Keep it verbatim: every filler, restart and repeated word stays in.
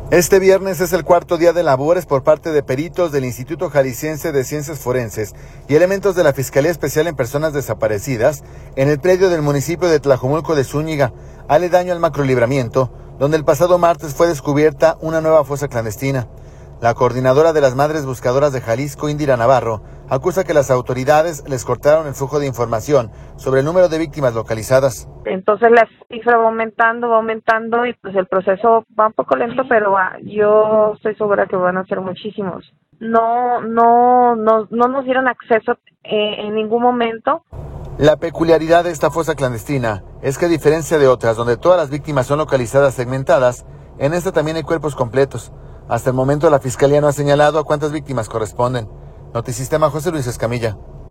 Este viernes es el cuarto día de labores por parte de peritos del Instituto Jalisciense de Ciencias Forenses y elementos de la Fiscalía Especial en Personas Desaparecidas en el predio del municipio de Tlajomulco de Zúñiga, aledaño al Macrolibramiento, donde el pasado martes fue descubierta una nueva fosa clandestina. La coordinadora de las Madres Buscadoras de Jalisco, Indira Navarro, acusa que las autoridades les cortaron el flujo de información sobre el número de víctimas localizadas. Entonces la cifra va aumentando, va aumentando y pues el proceso va un poco lento, pero va, yo estoy segura que van a ser muchísimos. No, no, no, no nos dieron acceso eh, en ningún momento. La peculiaridad de esta fosa clandestina es que, a diferencia de otras donde todas las víctimas son localizadas segmentadas, en esta también hay cuerpos completos. Hasta el momento la Fiscalía no ha señalado a cuántas víctimas corresponden. Notisistema, José Luis Escamilla.